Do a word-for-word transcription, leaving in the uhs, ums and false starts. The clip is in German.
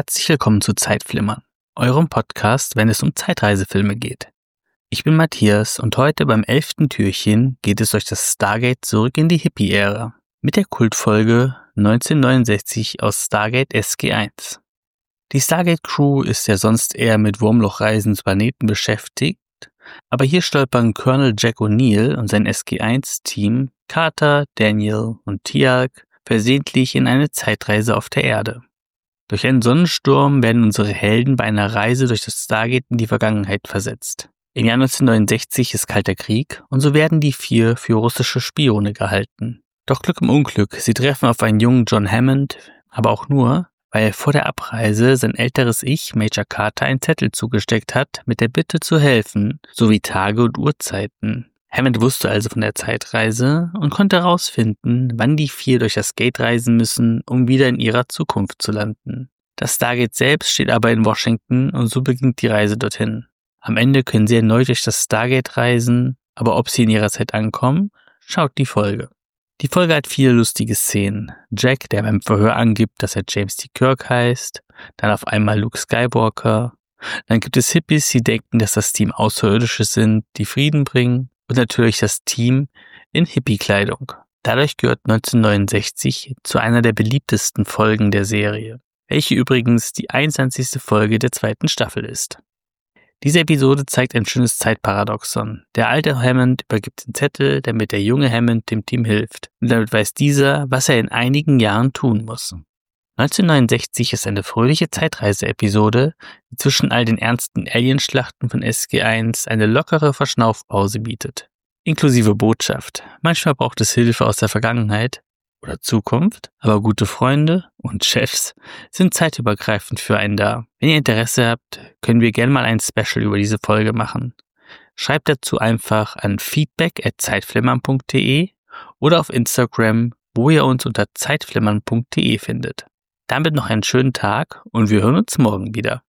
Herzlich willkommen zu Zeitflimmern, eurem Podcast, wenn es um Zeitreisefilme geht. Ich bin Matthias und heute beim elften Türchen geht es durch das Stargate zurück in die Hippie-Ära mit der Kultfolge neunzehnhundertneunundsechzig aus Stargate S G eins. Die Stargate-Crew ist ja sonst eher mit Wurmlochreisen zu Planeten beschäftigt, aber hier stolpern Colonel Jack O'Neill und sein S G eins Team, Carter, Daniel und Tialk, versehentlich in eine Zeitreise auf der Erde. Durch einen Sonnensturm werden unsere Helden bei einer Reise durch das Stargate in die Vergangenheit versetzt. Im Jahr neunzehnhundertneunundsechzig ist Kalter Krieg und so werden die vier für russische Spione gehalten. Doch Glück im Unglück, sie treffen auf einen jungen John Hammond, aber auch nur, weil er vor der Abreise sein älteres Ich, Major Carter, einen Zettel zugesteckt hat mit der Bitte zu helfen, sowie Tage und Uhrzeiten. Hammond wusste also von der Zeitreise und konnte herausfinden, wann die vier durch das Gate reisen müssen, um wieder in ihrer Zukunft zu landen. Das Stargate selbst steht aber in Washington und so beginnt die Reise dorthin. Am Ende können sie erneut durch das Stargate reisen, aber ob sie in ihrer Zeit ankommen, schaut die Folge. Die Folge hat viele lustige Szenen. Jack, der beim Verhör angibt, dass er James T. Kirk heißt, dann auf einmal Luke Skywalker. Dann gibt es Hippies, die denken, dass das Team Außerirdische sind, die Frieden bringen. Und natürlich das Team in Hippie-Kleidung. Dadurch gehört neunzehnhundertneunundsechzig zu einer der beliebtesten Folgen der Serie, welche übrigens die einundzwanzigste Folge der zweiten Staffel ist. Diese Episode zeigt ein schönes Zeitparadoxon. Der alte Hammond übergibt den Zettel, damit der junge Hammond dem Team hilft. Und damit weiß dieser, was er in einigen Jahren tun muss. neunzehnhundertneunundsechzig ist eine fröhliche Zeitreise-Episode, die zwischen all den ernsten Alienschlachten von S G eins eine lockere Verschnaufpause bietet. Inklusive Botschaft. Manchmal braucht es Hilfe aus der Vergangenheit oder Zukunft, aber gute Freunde und Chefs sind zeitübergreifend für einen da. Wenn ihr Interesse habt, können wir gerne mal ein Special über diese Folge machen. Schreibt dazu einfach an feedback at zeitflimmern punkt de oder auf Instagram, wo ihr uns unter zeitflimmern punkt de findet. Damit noch einen schönen Tag und wir hören uns morgen wieder.